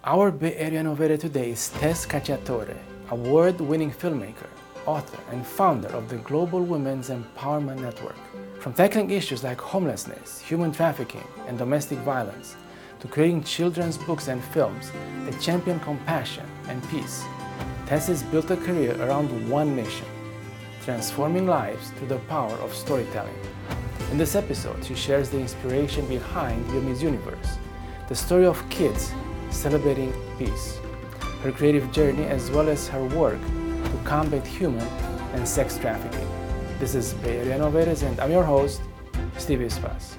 Our Bay Area Innovator today is Tess Cacciatore, award-winning filmmaker, author, and founder of the Global Women's Empowerment Network. From tackling issues like homelessness, human trafficking, and domestic violence, to creating children's books and films that champion compassion and peace, Tess has built a career around one mission, transforming lives through the power of storytelling. In this episode, she shares the inspiration behind Yumi's Universe, the story of kids celebrating peace, her creative journey as well as her work to combat human and sex trafficking. This is Bay Area Innovators and I'm your host, Steve Ispas.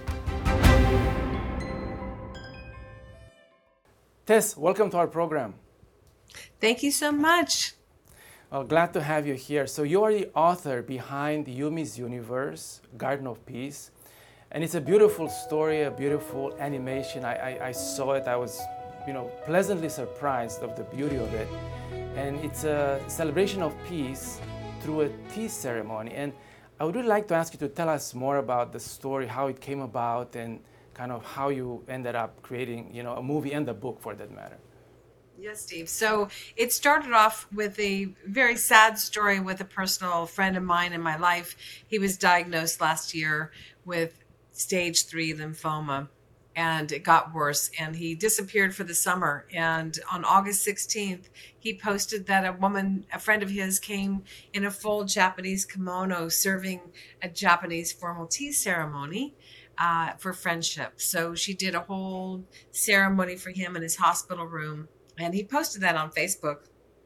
Tess, welcome to our program. Thank you so much. Well, glad to have you here. So you are the author behind Yumi's Universe, Garden of Peace. And it's a beautiful story, a beautiful animation. I saw it, I was pleasantly surprised of the beauty of it. And it's a celebration of peace through a tea ceremony. And I would really like to ask you to tell us more about the story, how it came about, and kind of how you ended up creating, a movie and a book for that matter. Yes, Steve. So it started off with a very sad story with a personal friend of mine in my life. He was diagnosed last year with stage 3 lymphoma, and it got worse, and he disappeared for the summer. And on August 16th, he posted that a friend of his, came in a full Japanese kimono serving a Japanese formal tea ceremony for friendship. So she did a whole ceremony for him in his hospital room, and he posted that on Facebook.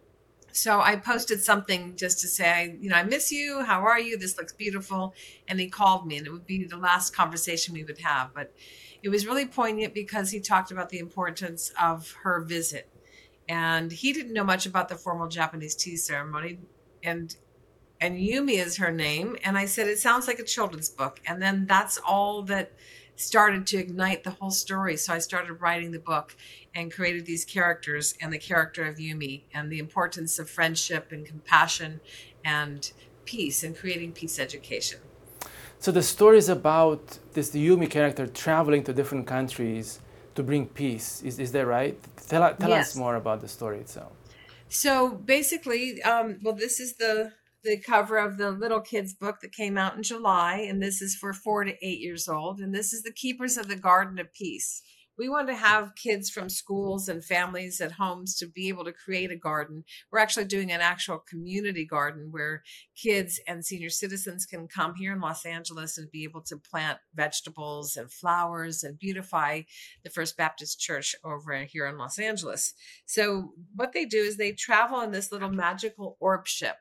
So I posted something just to say, I miss you. How are you? This looks beautiful. And he called me, and it would be the last conversation we would have. But it was really poignant because he talked about the importance of her visit. And he didn't know much about the formal Japanese tea ceremony. And Yumi is her name. And I said, it sounds like a children's book. And then that's all that started to ignite the whole story. So I started writing the book and created these characters, and the character of Yumi, and the importance of friendship and compassion and peace, and creating peace education. So the story is about this Yumi character traveling to different countries to bring peace. Is that right? Tell Yes. us more about the story itself. So basically, this is the cover of the little kids book that came out in July, and this is for 4 to 8 years old, and this is the Keepers of the Garden of Peace. We want to have kids from schools and families at homes to be able to create a garden. We're actually doing an actual community garden where kids and senior citizens can come here in Los Angeles and be able to plant vegetables and flowers and beautify the First Baptist Church over here in Los Angeles. So what they do is they travel in this little magical orb ship,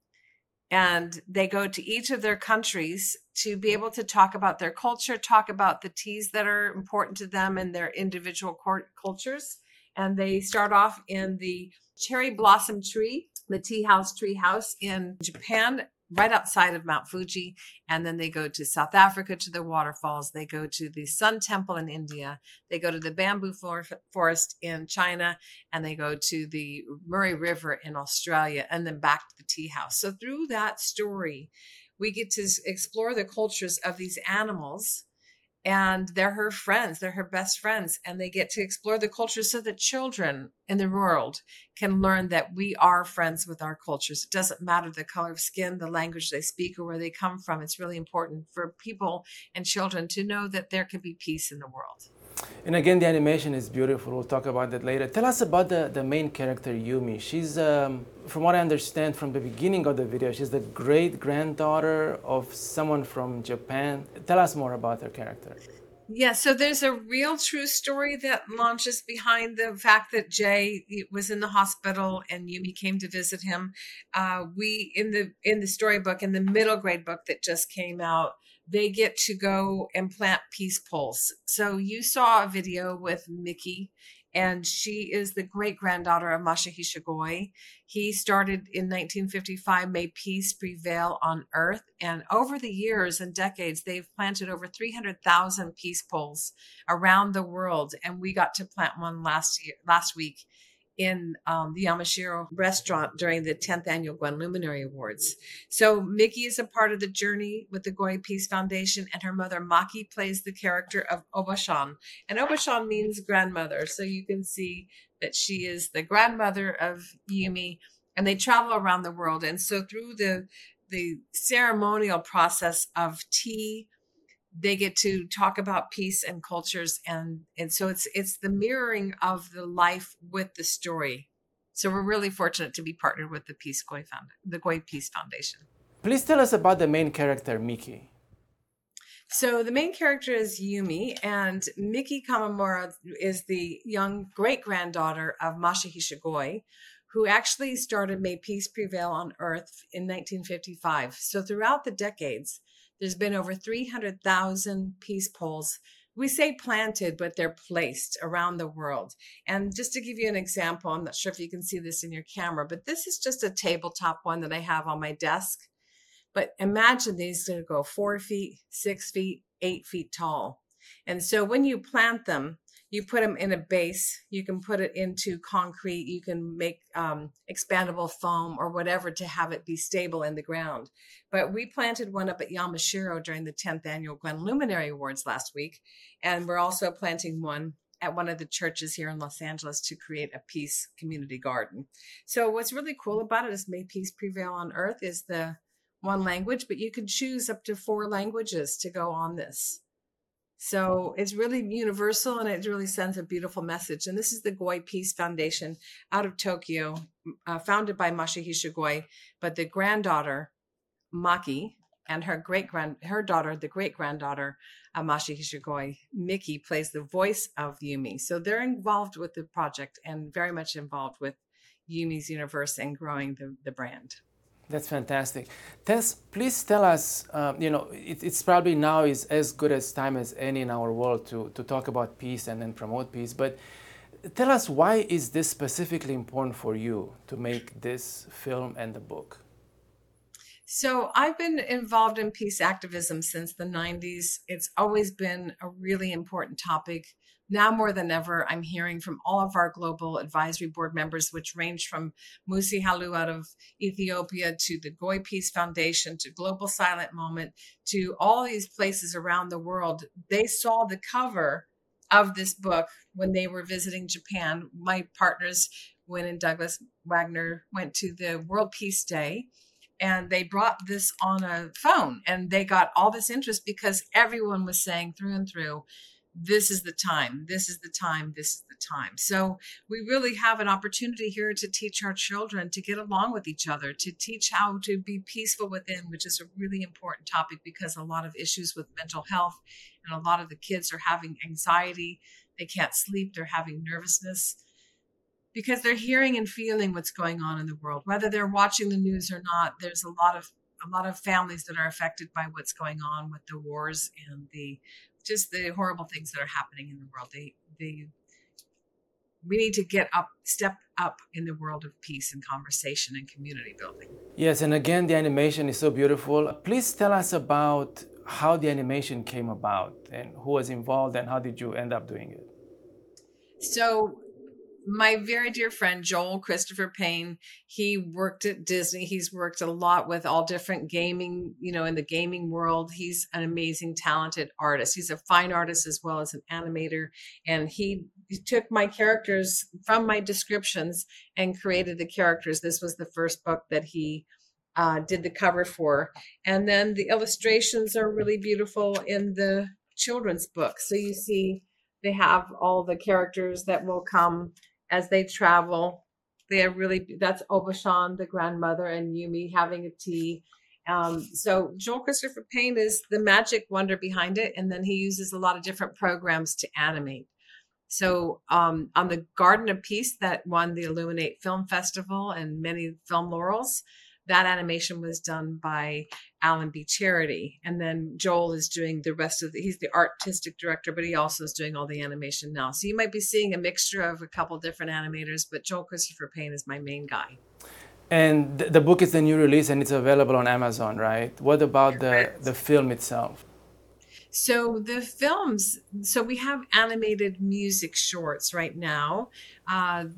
and they go to each of their countries to be able to talk about their culture, talk about the teas that are important to them and their individual cultures. And they start off in the cherry blossom tree, the tea house in Japan, right outside of Mount Fuji. And then they go to South Africa to the waterfalls. They go to the Sun Temple in India. They go to the bamboo forest in China, and they go to the Murray River in Australia, and then back to the tea house. So through that story, we get to explore the cultures of these animals, and they're her friends, they're her best friends, and they get to explore the cultures so that children in the world can learn that we are friends with our cultures. It doesn't matter the color of skin, the language they speak, or where they come from. It's really important for people and children to know that there can be peace in the world. And again, the animation is beautiful. We'll talk about that later. Tell us about the main character, Yumi. She's, from what I understand from the beginning of the video, she's the great-granddaughter of someone from Japan. Tell us more about her character. Yeah, so there's a real true story that launches behind the fact that Jay was in the hospital and Yumi came to visit him. We in the storybook, in the middle grade book that just came out, they get to go and plant peace poles. So you saw a video with Mickey, and she is the great-granddaughter of Masahisa Goi. He started in 1955, May Peace Prevail on Earth. And over the years and decades, they've planted over 300,000 peace poles around the world. And we got to plant one last week the Yamashiro restaurant during the 10th annual Gwen Luminary Awards. So Mickey is a part of the journey with the Goi Peace Foundation, and her mother Maki plays the character of Obashan. And Obashan means grandmother. So you can see that she is the grandmother of Yumi, and they travel around the world. And so through the ceremonial process of tea, they get to talk about peace and cultures, and so it's the mirroring of the life with the story. So we're really fortunate to be partnered with the Goi Peace Foundation. Please tell us about the main character, Miki. So the main character is Yumi, and Miki Kamamura is the young great-granddaughter of Masahisa Goi, who actually started May Peace Prevail on Earth in 1955. So throughout the decades, there's been over 300,000 peace poles. We say planted, but they're placed around the world. And just to give you an example, I'm not sure if you can see this in your camera, but this is just a tabletop one that I have on my desk. But imagine these are going to go 4 feet, 6 feet, 8 feet tall. And so when you plant them, you put them in a base, you can put it into concrete, you can make expandable foam or whatever to have it be stable in the ground. But we planted one up at Yamashiro during the 10th annual Gwen Luminary Awards last week. And we're also planting one at one of the churches here in Los Angeles to create a peace community garden. So what's really cool about it is May Peace Prevail on Earth is the one language, but you can choose up to 4 languages to go on this. So it's really universal, and it really sends a beautiful message. And this is the Goi Peace Foundation out of Tokyo, founded by Masahisa Goi. But the granddaughter, Maki, and her daughter, the great-granddaughter of Masahisa Goi, Miki, plays the voice of Yumi. So they're involved with the project and very much involved with Yumi's universe and growing the brand. That's fantastic. Tess, please tell us, it's probably now is as good as time as any in our world to talk about peace and then promote peace, but tell us, why is this specifically important for you to make this film and the book? So I've been involved in peace activism since the 90s. It's always been a really important topic. Now more than ever, I'm hearing from all of our global advisory board members, which range from Musi Halu out of Ethiopia to the Goi Peace Foundation to Global Silent Moment to all these places around the world. They saw the cover of this book when they were visiting Japan. My partners, Wynn and Douglas Wagner, went to the World Peace Day, and they brought this on a phone, and they got all this interest because everyone was saying through and through, this is the time, this is the time, this is the time. So we really have an opportunity here to teach our children to get along with each other, to teach how to be peaceful within, which is a really important topic because a lot of issues with mental health, and a lot of the kids are having anxiety. They can't sleep. They're having nervousness because they're hearing and feeling what's going on in the world, whether they're watching the news or not. There's a lot of families that are affected by what's going on with the wars and the horrible things that are happening in the world. We need to step up in the world of peace and conversation and community building. Yes, and again, the animation is so beautiful. Please tell us about how the animation came about and who was involved and how did you end up doing it? So my very dear friend, Joel Christopher Payne, he worked at Disney. He's worked a lot with all different gaming, in the gaming world. He's an amazing, talented artist. He's a fine artist as well as an animator. And he took my characters from my descriptions and created the characters. This was the first book that he did the cover for. And then the illustrations are really beautiful in the children's book. So you see, they have all the characters that will come as they travel. That's Obashan, the grandmother, and Yumi having a tea. So Joel Christopher Payne is the magic wonder behind it. And then he uses a lot of different programs to animate. So on the Garden of Peace that won the Illuminate Film Festival and many film laurels, that animation was done by Alan B. Charity. And then Joel is doing the rest of he's the artistic director, but he also is doing all the animation now. So you might be seeing a mixture of a couple different animators, but Joel Christopher Payne is my main guy. And the book is the new release and it's available on Amazon, right? What about the film itself? So the films, we have animated music shorts right now.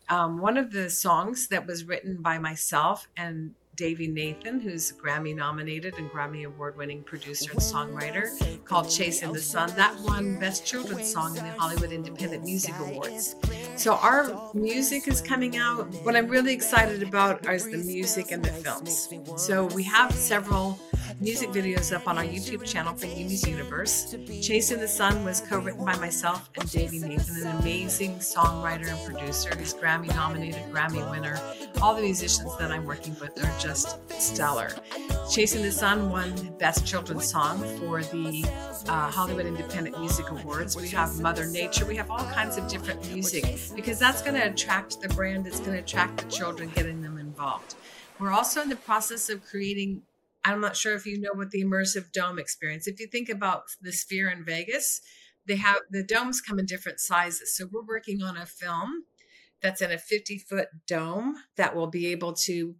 One of the songs that was written by myself and Davey Nathan, who's Grammy nominated and Grammy award winning producer and songwriter, called Chasing the Sun. That won Best Children's Song in the Hollywood Independent Music Awards. So our music is coming out. What I'm really excited about is the music and the films. So we have several music videos up on our YouTube channel for Yumi's Universe. Chasing the Sun was co-written by myself and Davey Nathan, an amazing songwriter and producer. He's Grammy nominated, Grammy winner. All the musicians that I'm working with are just stellar. Chasing the Sun won Best Children's Song for the Hollywood Independent Music Awards. We have Mother Nature. We have all kinds of different music because that's going to attract the brand. It's going to attract the children, getting them involved. We're also in the process of creating, I'm not sure if you know what the immersive dome experience. If you think about the Sphere in Vegas, they have the domes come in different sizes. So we're working on a film that's in a 50-foot dome that will be able to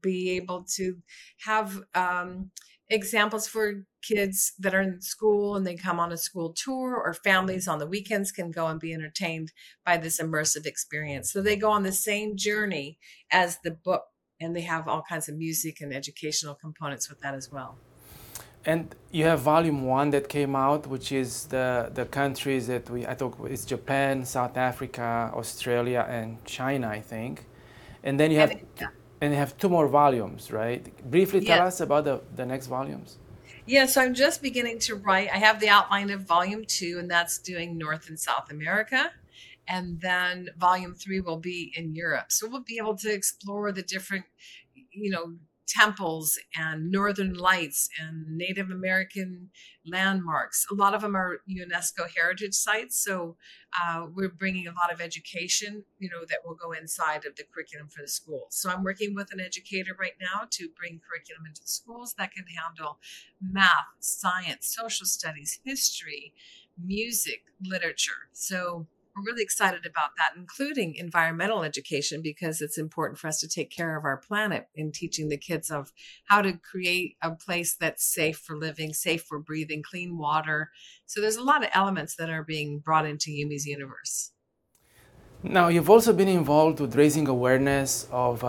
have examples for kids that are in school and they come on a school tour, or families on the weekends can go and be entertained by this immersive experience. So they go on the same journey as the book, and they have all kinds of music and educational components with that as well. And you have volume 1 that came out, which is the countries that I thought it's Japan, South Africa, Australia, and China, I think. And then you have 2 more volumes, right? Briefly tell us about the next volumes. Yeah, so I'm just beginning to write. I have the outline of volume 2, and that's doing North and South America. And then volume 3 will be in Europe. So we'll be able to explore the different, temples and northern lights and Native American landmarks. A lot of them are UNESCO heritage sites. So we're bringing a lot of education, that will go inside of the curriculum for the schools. So I'm working with an educator right now to bring curriculum into the schools that can handle math, science, social studies, history, music, literature. So we're really excited about that, including environmental education, because it's important for us to take care of our planet in teaching the kids of how to create a place that's safe for living, safe for breathing, clean water. So there's a lot of elements that are being brought into Yumi's Universe. Now, you've also been involved with raising awareness of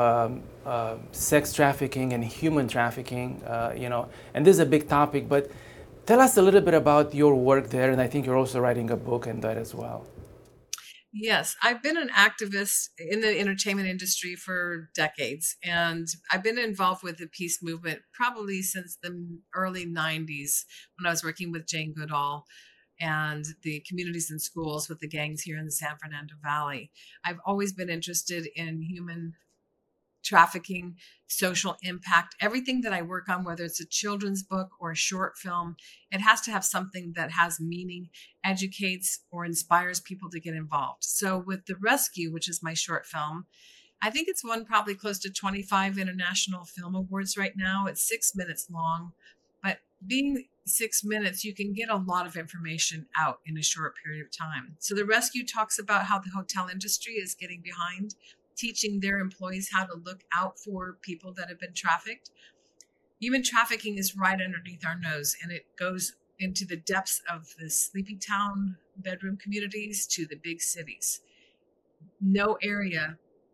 sex trafficking and human trafficking, and this is a big topic, but tell us a little bit about your work there, and I think you're also writing a book on that as well. Yes, I've been an activist in the entertainment industry for decades, and I've been involved with the peace movement probably since the early 90s when I was working with Jane Goodall and the communities and schools with the gangs here in the San Fernando Valley. I've always been interested in human trafficking, social impact, everything that I work on, whether it's a children's book or a short film, it has to have something that has meaning, educates, or inspires people to get involved. So with The Rescue, which is my short film, I think it's won probably close to 25 international film awards right now. It's 6 minutes long, but being 6 minutes, you can get a lot of information out in a short period of time. So The Rescue talks about how the hotel industry is getting behind teaching their employees how to look out for people that have been trafficked. Human trafficking is right underneath our nose, and it goes into the depths of the sleepy town bedroom communities to the big cities. No area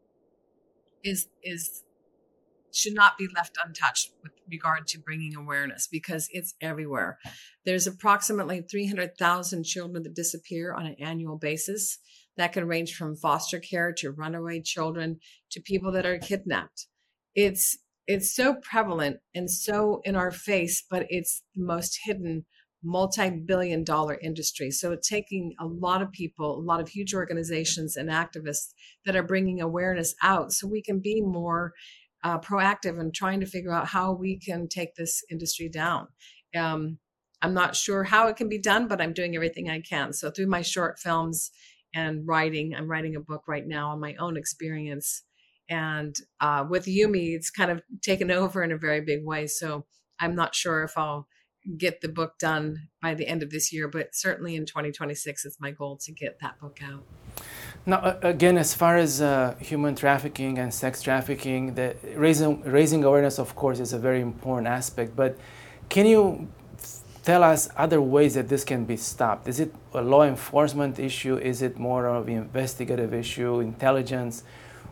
should not be left untouched with regard to bringing awareness, because it's everywhere. There's approximately 300,000 children that disappear on an annual basis. That can range from foster care to runaway children to people that are kidnapped. It's so prevalent and so in our face, but it's the most hidden multi-billion-dollar industry. So it's taking a lot of people, a lot of huge organizations and activists that are bringing awareness out so we can be more proactive in trying to figure out how we can take this industry down. I'm not sure how it can be done, but I'm doing everything I can. So through my short films and I'm writing a book right now on my own experience. And with Yumi, it's kind of taken over in a very big way. So I'm not sure if I'll get the book done by the end of this year, but certainly in 2026 is my goal to get that book out. Now, again, as far as human trafficking and sex trafficking, raising awareness, of course, is a very important aspect. But can you tell us other ways that this can be stopped? Is it a law enforcement issue? Is it more of an investigative issue, intelligence?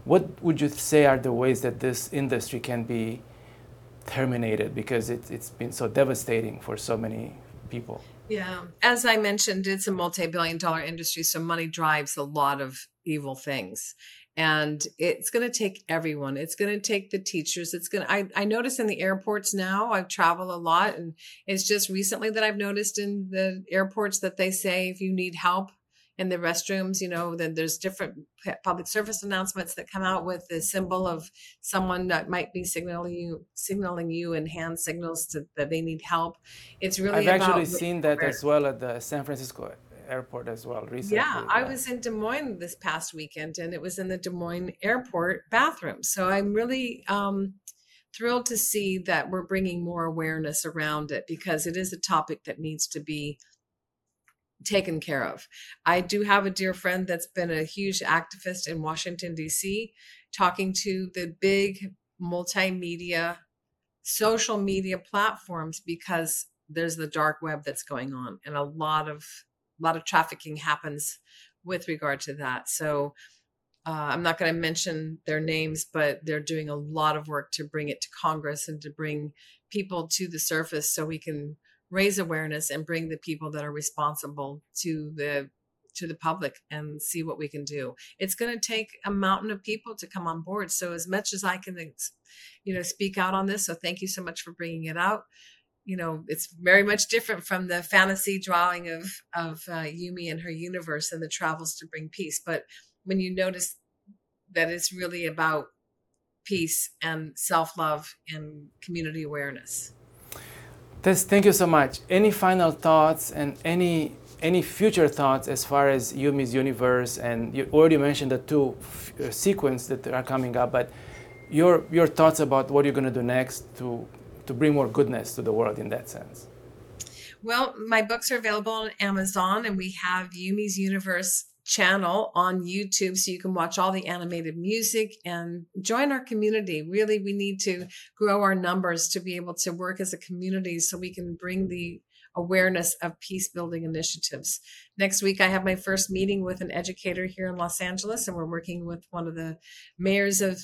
What would you say are the ways that this industry can be terminated, because it's been so devastating for so many people? Yeah. As I mentioned, it's a multi-billion-dollar industry, so money drives a lot of evil things. And it's going to take everyone. It's going to take the teachers. I notice in the airports now, I travel a lot, and it's just recently that I've noticed in the airports that they say if you need help in the restrooms, then there's different public service announcements that come out with the symbol of someone that might be signaling you in hand signals that they need help. It's really I've actually about seen that as well at the San Francisco airport as well recently. yeah, I was in Des Moines this past weekend, and it was in the Des Moines airport bathroom. So I'm really thrilled to see that we're bringing more awareness around it, because it is a topic that needs to be taken care of. I do have a dear friend that's been a huge activist in Washington, D.C., talking to the big multimedia, social media platforms, because there's the dark web that's going on, and a lot of trafficking happens with regard to that. So I'm not going to mention their names, but they're doing a lot of work to bring it to Congress and to bring people to the surface so we can raise awareness and bring the people that are responsible to the public and see what we can do. It's going to take a mountain of people to come on board. So as much as I can, speak out on this, so thank you so much for bringing it out. It's very much different from the fantasy drawing of Yumi and her universe and the travels to bring peace. But when you notice that it's really about peace and self-love and community awareness. Tess, thank you so much. Any final thoughts and any future thoughts as far as Yumi's universe? And you already mentioned the two sequences that are coming up, but your thoughts about what you're going to do next to bring more goodness to the world in that sense? Well, my books are available on Amazon, and we have Yumi's Universe channel on YouTube, so you can watch all the animated music and join our community. Really, we need to grow our numbers to be able to work as a community so we can bring the awareness of peace building initiatives. Next week, I have my first meeting with an educator here in Los Angeles, and we're working with one of the mayors of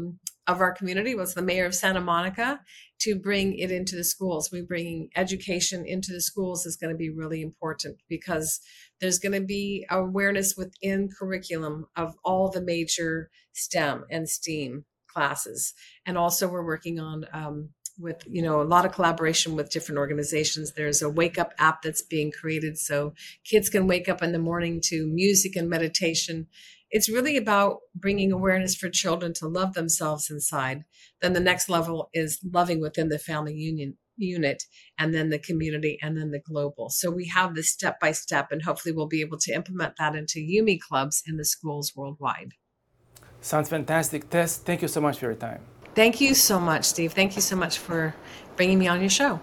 our community, was the mayor of Santa Monica, to bring it into the schools. We bringing education into the schools is going to be really important, because there's going to be awareness within curriculum of all the major STEM and STEAM classes. And also we're working on with a lot of collaboration with different organizations. There's a wake up app that's being created so kids can wake up in the morning to music and meditation. It's really about bringing awareness for children to love themselves inside. Then the next level is loving within the family unit, and then the community, and then the global. So we have this step by step, and hopefully we'll be able to implement that into Yumi clubs in the schools worldwide. Sounds fantastic. Tess, thank you so much for your time. Thank you so much, Steve. Thank you so much for bringing me on your show.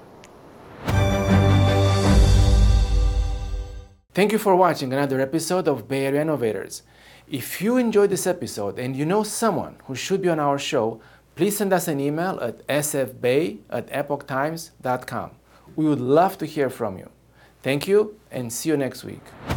Thank you for watching another episode of Bay Area Innovators. If you enjoyed this episode and you know someone who should be on our show, please send us an email at sfbay@epochtimes.com. We would love to hear from you. Thank you, and see you next week.